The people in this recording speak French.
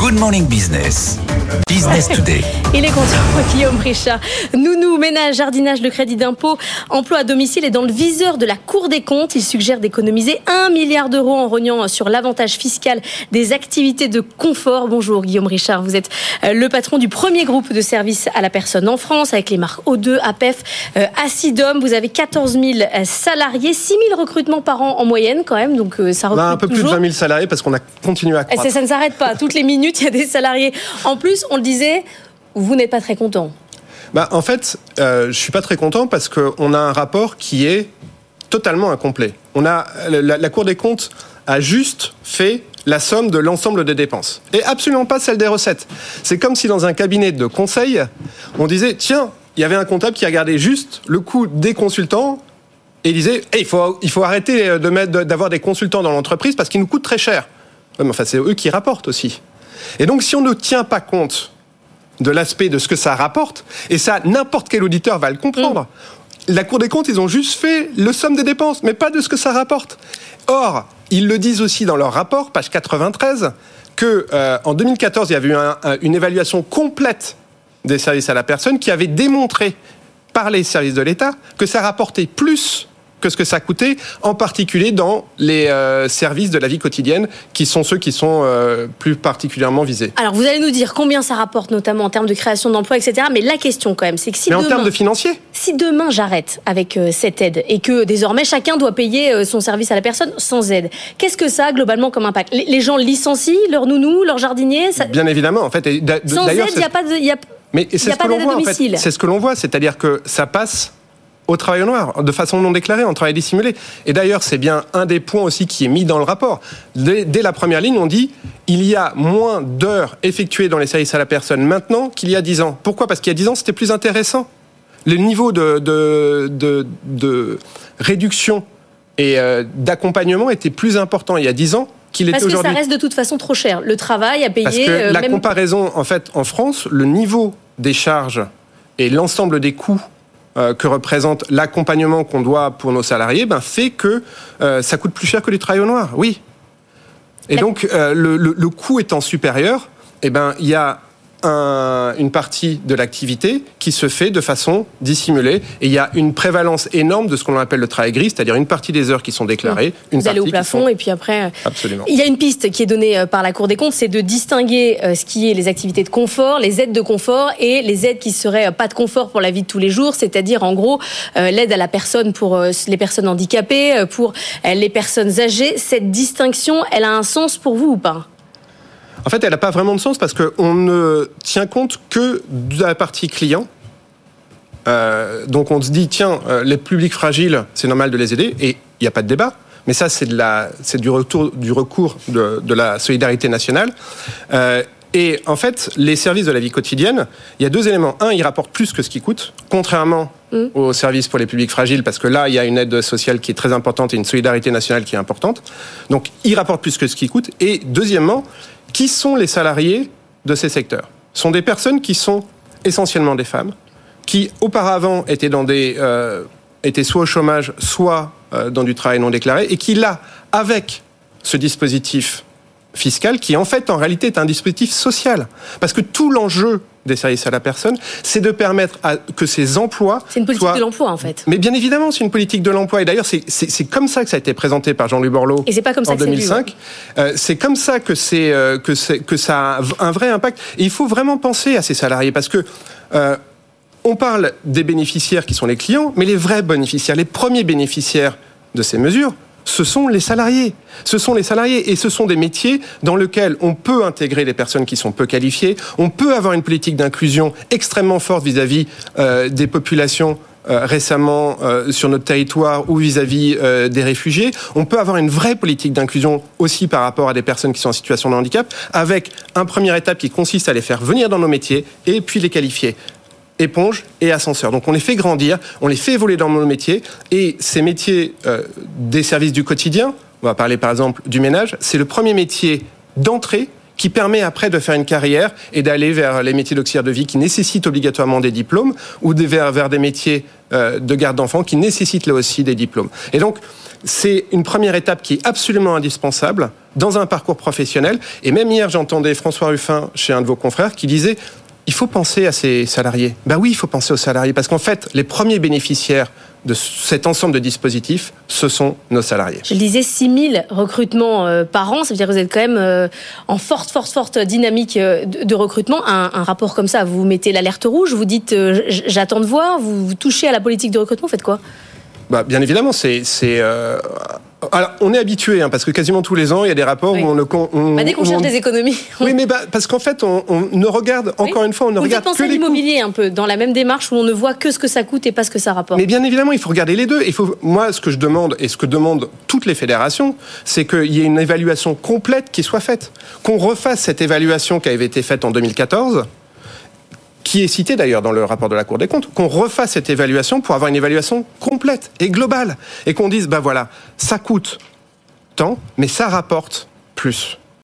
Good Morning Business. Business Today. Il est content, Guillaume Richard. Nounou, ménage, jardinage, le crédit d'impôt, emploi à domicile est dans le viseur de la Cour des comptes. Il suggère d'économiser 1 milliard d'euros en rognant sur l'avantage fiscal des activités de confort. Bonjour Guillaume Richard, vous êtes le patron du premier groupe de services à la personne en France avec les marques O2, APEF, Acidom. Vous avez 14 000 salariés, 6 000 recrutements par an en moyenne quand même, donc ça recrute un peu toujours. Plus de 20 000 salariés parce qu'on a continué à croître. Ça ne s'arrête pas, toutes les minutes il y a des salariés. En plus, on le disait, vous n'êtes pas très content. En fait, je suis pas très content parce qu'on a un rapport qui est totalement incomplet. La Cour des comptes a juste fait la somme de l'ensemble des dépenses et absolument pas celle des recettes. C'est comme si dans un cabinet de conseil, on disait tiens, il y avait un comptable qui regardait juste le coût des consultants et il disait il faut arrêter d'avoir des consultants dans l'entreprise parce qu'ils nous coûtent très cher. Ouais, mais enfin, c'est eux qui rapportent aussi. Et donc, si on ne tient pas compte de l'aspect de ce que ça rapporte, et ça, n'importe quel auditeur va le comprendre, la Cour des comptes, ils ont juste fait le somme des dépenses, mais pas de ce que ça rapporte. Or, ils le disent aussi dans leur rapport, page 93, qu'en 2014, il y avait eu une évaluation complète des services à la personne qui avait démontré par les services de l'État que ça rapportait plus que ce que ça coûtait, en particulier dans les services de la vie quotidienne, qui sont ceux qui sont plus particulièrement visés. Alors, vous allez nous dire combien ça rapporte, notamment en termes de création d'emplois, etc. Mais la question, quand même, c'est que si en termes de financier, si demain j'arrête avec cette aide et que désormais chacun doit payer son service à la personne sans aide, qu'est-ce que ça a globalement comme impact ? Les gens licencient leurs nounous, leurs jardiniers Bien évidemment, en fait. Sans aide, il n'y a pas de... Mais c'est ce que l'on voit, en fait. C'est ce que l'on voit, c'est-à-dire que ça passe au travail au noir, de façon non déclarée, en travail dissimulé. Et d'ailleurs, c'est bien un des points aussi qui est mis dans le rapport. Dès la première ligne, on dit il y a moins d'heures effectuées dans les services à la personne maintenant qu'il y a 10 ans. Pourquoi ? Parce qu'il y a 10 ans, c'était plus intéressant. Le niveau de réduction et d'accompagnement était plus important il y a 10 ans qu'il était aujourd'hui. Parce que ça reste de toute façon trop cher. Le travail à payer... Parce que la comparaison, en fait, en France, le niveau des charges et l'ensemble des coûts que représente l'accompagnement qu'on doit pour nos salariés, fait que ça coûte plus cher que du travail au noir, oui. Et donc, le coût étant supérieur, il y a une partie de l'activité qui se fait de façon dissimulée. Et il y a une prévalence énorme de ce qu'on appelle le travail gris, c'est-à-dire une partie des heures qui sont déclarées, une partie au plafond, et puis après... Absolument. Il y a une piste qui est donnée par la Cour des comptes, c'est de distinguer ce qui est les activités de confort, les aides de confort et les aides qui seraient pas de confort pour la vie de tous les jours, c'est-à-dire en gros l'aide à la personne pour les personnes handicapées, pour les personnes âgées. Cette distinction, elle a un sens pour vous ou pas ? En fait, elle n'a pas vraiment de sens parce qu'on ne tient compte que de la partie client. Donc on se dit, tiens, les publics fragiles, c'est normal de les aider, et il n'y a pas de débat. Mais ça, c'est du recours de la solidarité nationale. Et en fait, les services de la vie quotidienne, il y a 2 éléments. Un, ils rapportent plus que ce qu'ils coûtent, contrairement aux services pour les publics fragiles, parce que là, il y a une aide sociale qui est très importante et une solidarité nationale qui est importante. Donc, ils rapportent plus que ce qu'ils coûtent. Et deuxièmement, qui sont les salariés de ces secteurs ? Ce sont des personnes qui sont essentiellement des femmes, qui auparavant étaient étaient soit au chômage, soit dans du travail non déclaré, et qui là, avec ce dispositif fiscal, qui en fait, en réalité, est un dispositif social. Parce que tout l'enjeu des services à la personne, c'est de permettre que ces emplois... C'est une politique de l'emploi, en fait. Mais bien évidemment, c'est une politique de l'emploi. Et d'ailleurs, c'est comme ça que ça a été présenté par Jean-Louis Borloo en 2005. C'est comme ça que ça a un vrai impact. Et il faut vraiment penser à ces salariés, parce que on parle des bénéficiaires qui sont les clients, mais les vrais bénéficiaires, les premiers bénéficiaires de ces mesures, ce sont les salariés. Ce sont les salariés et ce sont des métiers dans lesquels on peut intégrer des personnes qui sont peu qualifiées. On peut avoir une politique d'inclusion extrêmement forte vis-à-vis des populations récemment sur notre territoire ou vis-à-vis des réfugiés. On peut avoir une vraie politique d'inclusion aussi par rapport à des personnes qui sont en situation de handicap, avec une première étape qui consiste à les faire venir dans nos métiers et puis les qualifier. Éponge et ascenseur. Donc on les fait grandir, on les fait évoluer dans nos métiers, et ces métiers des services du quotidien, on va parler par exemple du ménage, c'est le premier métier d'entrée qui permet après de faire une carrière et d'aller vers les métiers d'auxiliaire de vie qui nécessitent obligatoirement des diplômes ou vers des métiers de garde d'enfants qui nécessitent là aussi des diplômes. Et donc, c'est une première étape qui est absolument indispensable dans un parcours professionnel. Et même hier, j'entendais François Ruffin chez un de vos confrères qui disait « Il faut penser à ces salariés ». Ben oui, il faut penser aux salariés parce qu'en fait, les premiers bénéficiaires de cet ensemble de dispositifs, ce sont nos salariés. Je le disais, 6 000 recrutements par an, ça veut dire que vous êtes quand même en forte dynamique de recrutement. Un rapport comme ça, vous mettez l'alerte rouge, vous dites j'attends de voir, vous touchez à la politique de recrutement, vous faites quoi ? Bah, bien évidemment, alors, on est habitué, parce que quasiment tous les ans, il y a des rapports où dès qu'on cherche des économies. Oui, mais parce qu'en fait, on ne regarde, encore une fois, on ne regarde que les coûts. Vous faites penser à l'immobilier un peu, dans la même démarche où on ne voit que ce que ça coûte et pas ce que ça rapporte. Mais bien évidemment, il faut regarder les deux. Moi, ce que je demande, et ce que demandent toutes les fédérations, c'est qu'il y ait une évaluation complète qui soit faite. Qu'on refasse cette évaluation qui avait été faite en 2014, qui est cité d'ailleurs dans le rapport de la Cour des comptes, qu'on refasse cette évaluation pour avoir une évaluation complète et globale. Et qu'on dise, voilà, ça coûte tant, mais ça rapporte plus.